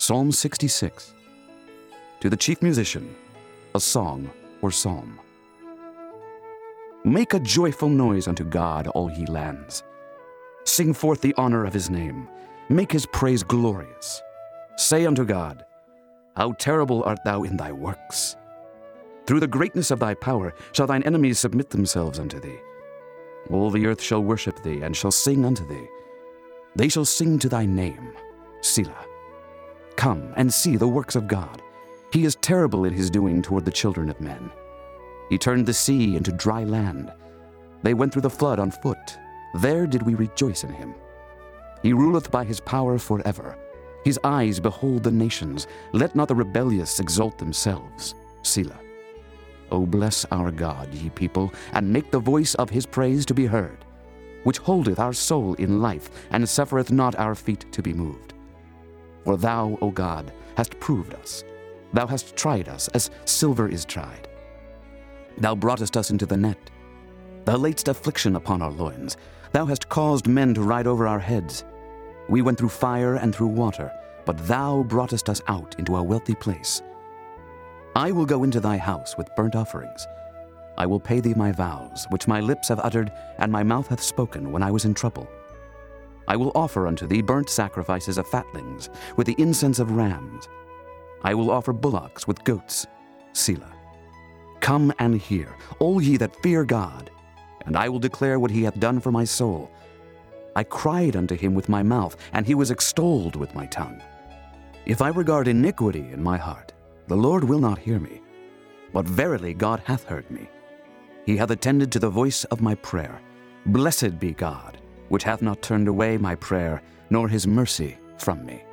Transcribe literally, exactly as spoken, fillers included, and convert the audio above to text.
Psalm sixty-six. To the chief musician, a song or psalm. Make a joyful noise unto God, all ye lands. Sing forth the honor of his name. Make his praise glorious. Say unto God, how terrible art thou in thy works! Through the greatness of thy power shall thine enemies submit themselves unto thee. All the earth shall worship thee, and shall sing unto thee. They shall sing to thy name, Selah. Come and see the works of God. He is terrible in his doing toward the children of men. He turned the sea into dry land. They went through the flood on foot. There did we rejoice in him. He ruleth by his power forever. His eyes behold the nations. Let not the rebellious exalt themselves. Selah. O bless our God, ye people, and make the voice of his praise to be heard, which holdeth our soul in life, and suffereth not our feet to be moved. For thou, O God, hast proved us. Thou hast tried us, as silver is tried. Thou broughtest us into the net. Thou laidst affliction upon our loins. Thou hast caused men to ride over our heads. We went through fire and through water, but thou broughtest us out into a wealthy place. I will go into thy house with burnt offerings. I will pay thee my vows, which my lips have uttered, and my mouth hath spoken when I was in trouble. I will offer unto thee burnt sacrifices of fatlings, with the incense of rams. I will offer bullocks with goats. Selah. Come and hear, all ye that fear God, and I will declare what he hath done for my soul. I cried unto him with my mouth, and he was extolled with my tongue. If I regard iniquity in my heart, the Lord will not hear me. But verily God hath heard me. He hath attended to the voice of my prayer. Blessed be God, which hath not turned away my prayer, nor his mercy from me.